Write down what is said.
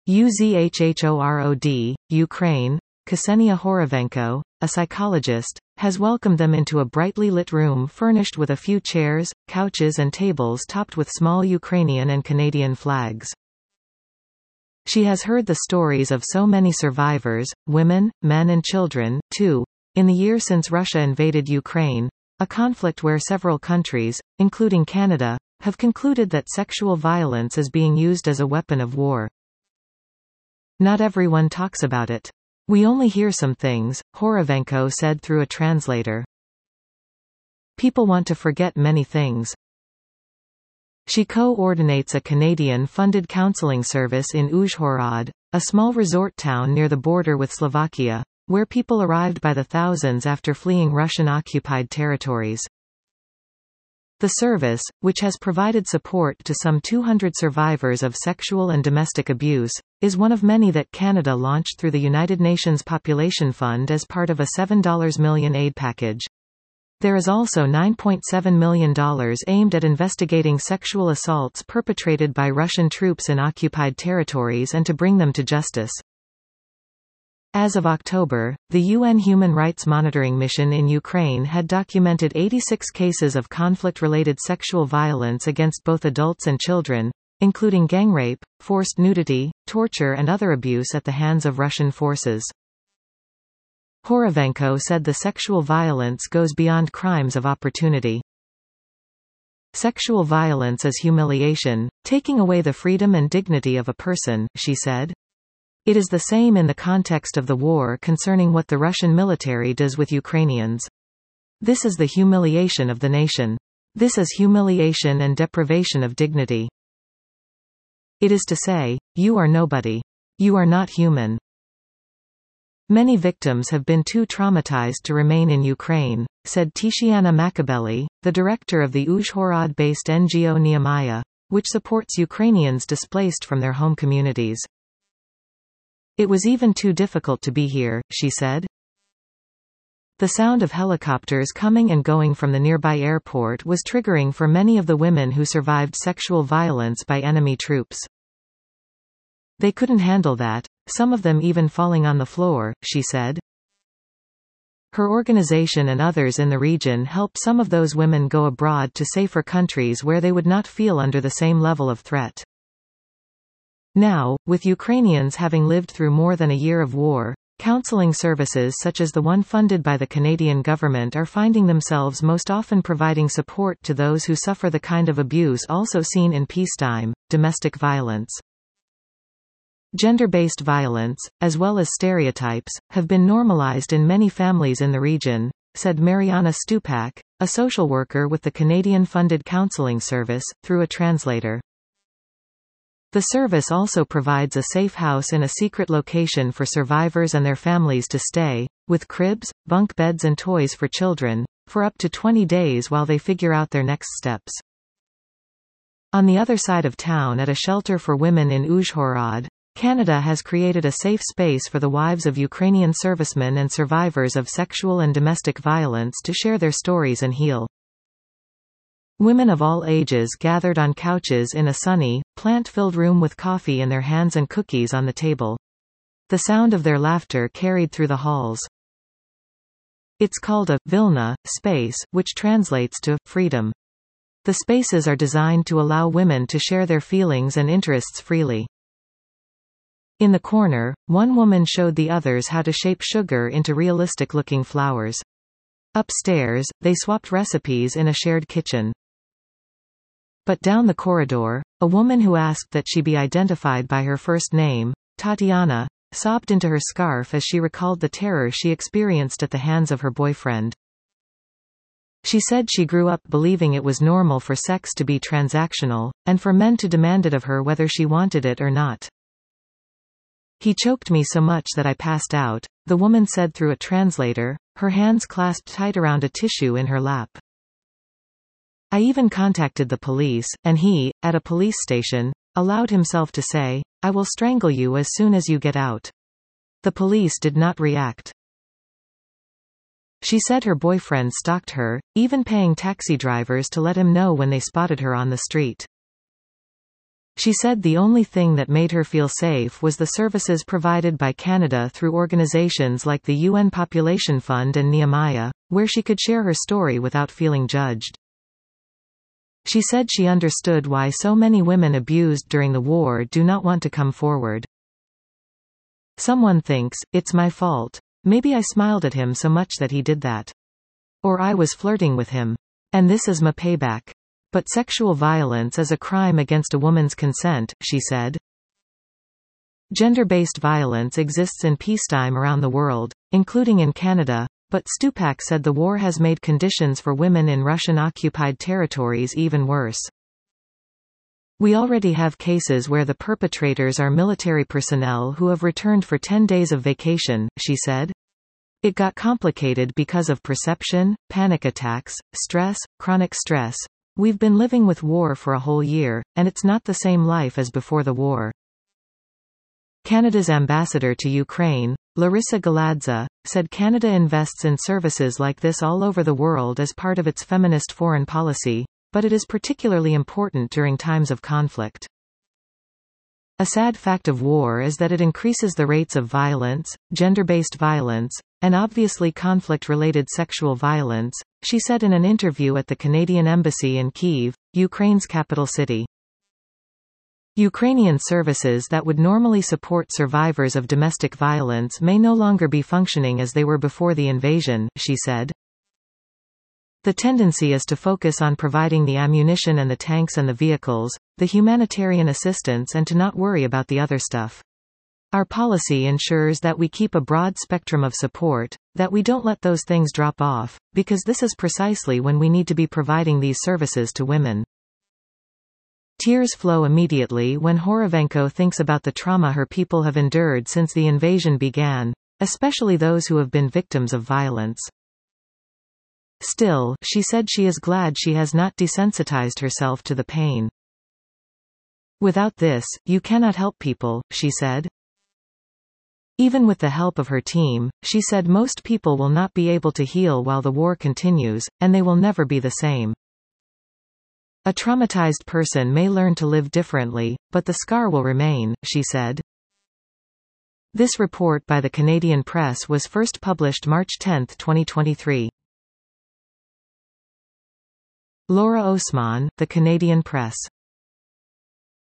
UZHHOROD, Ukraine. Ksenia Horovenko, a psychologist, has welcomed them into a brightly lit room furnished with a few chairs, couches and tables topped with small Ukrainian and Canadian flags. She has heard the stories of so many survivors, women, men and children, too, in the year since Russia invaded Ukraine, a conflict where several countries, including Canada, have concluded that sexual violence is being used as a weapon of war. Not everyone talks about it. We only hear some things, Horovenko said through a translator. People want to forget many things. She coordinates a Canadian-funded counseling service in Uzhhorod, a small resort town near the border with Slovakia, where people arrived by the thousands after fleeing Russian-occupied territories. The service, which has provided support to some 200 survivors of sexual and domestic abuse, is one of many that Canada launched through the United Nations Population Fund as part of a $7 million aid package. There is also $9.7 million aimed at investigating sexual assaults perpetrated by Russian troops in occupied territories and to bring them to justice. As of October, the UN Human Rights Monitoring Mission in Ukraine had documented 86 cases of conflict-related sexual violence against both adults and children, including gang rape, forced nudity, torture and other abuse at the hands of Russian forces. Horovenko said the sexual violence goes beyond crimes of opportunity. Sexual violence is humiliation, taking away the freedom and dignity of a person, she said. It is the same in the context of the war concerning what the Russian military does with Ukrainians. This is the humiliation of the nation. This is humiliation and deprivation of dignity. It is to say, you are nobody. You are not human. Many victims have been too traumatized to remain in Ukraine, said Tishiana Makabeli, the director of the Uzhhorod-based NGO Nehemiah, which supports Ukrainians displaced from their home communities. It was even too difficult to be here, she said. The sound of helicopters coming and going from the nearby airport was triggering for many of the women who survived sexual violence by enemy troops. They couldn't handle that, some of them even falling on the floor, she said. Her organization and others in the region help some of those women go abroad to safer countries where they would not feel under the same level of threat. Now, with Ukrainians having lived through more than a year of war, counseling services such as the one funded by the Canadian government are finding themselves most often providing support to those who suffer the kind of abuse also seen in peacetime, domestic violence. Gender-based violence, as well as stereotypes, have been normalized in many families in the region, said Mariana Stupak, a social worker with the Canadian-funded counseling service, through a translator. The service also provides a safe house in a secret location for survivors and their families to stay, with cribs, bunk beds and toys for children, for up to 20 days while they figure out their next steps. On the other side of town at a shelter for women in Uzhhorod, Canada has created a safe space for the wives of Ukrainian servicemen and survivors of sexual and domestic violence to share their stories and heal. Women of all ages gathered on couches in a sunny, plant-filled room with coffee in their hands and cookies on the table. The sound of their laughter carried through the halls. It's called a Vilna space, which translates to freedom. The spaces are designed to allow women to share their feelings and interests freely. In the corner, one woman showed the others how to shape sugar into realistic-looking flowers. Upstairs, they swapped recipes in a shared kitchen. But down the corridor, a woman who asked that she be identified by her first name, Tatiana, sobbed into her scarf as she recalled the terror she experienced at the hands of her boyfriend. She said she grew up believing it was normal for sex to be transactional, and for men to demand it of her whether she wanted it or not. He choked me so much that I passed out, the woman said through a translator, her hands clasped tight around a tissue in her lap. I even contacted the police, and he, at a police station, allowed himself to say, "I will strangle you as soon as you get out." The police did not react. She said her boyfriend stalked her, even paying taxi drivers to let him know when they spotted her on the street. She said the only thing that made her feel safe was the services provided by Canada through organizations like the UN Population Fund and Nehemiah, where she could share her story without feeling judged. She said she understood why so many women abused during the war do not want to come forward. Someone thinks, it's my fault. Maybe I smiled at him so much that he did that. Or I was flirting with him. And this is my payback. But sexual violence is a crime against a woman's consent, she said. Gender-based violence exists in peacetime around the world, including in Canada, but Stupak said the war has made conditions for women in Russian-occupied territories even worse. We already have cases where the perpetrators are military personnel who have returned for 10 days of vacation, she said. It got complicated because of perception, panic attacks, stress, chronic stress. We've been living with war for a whole year, and it's not the same life as before the war. Canada's ambassador to Ukraine, Larissa Galadza, said Canada invests in services like this all over the world as part of its feminist foreign policy, but it is particularly important during times of conflict. A sad fact of war is that it increases the rates of violence, gender-based violence, and obviously conflict-related sexual violence, she said in an interview at the Canadian Embassy in Kyiv, Ukraine's capital city. Ukrainian services that would normally support survivors of domestic violence may no longer be functioning as they were before the invasion, she said. The tendency is to focus on providing the ammunition and the tanks and the vehicles, the humanitarian assistance, and to not worry about the other stuff. Our policy ensures that we keep a broad spectrum of support, that we don't let those things drop off, because this is precisely when we need to be providing these services to women. Tears flow immediately when Horovenko thinks about the trauma her people have endured since the invasion began, especially those who have been victims of violence. Still, she said she is glad she has not desensitized herself to the pain. Without this, you cannot help people, she said. Even with the help of her team, she said most people will not be able to heal while the war continues, and they will never be the same. A traumatized person may learn to live differently, but the scar will remain, she said. This report by the Canadian Press was first published March 10, 2023. Laura Osman, The Canadian Press.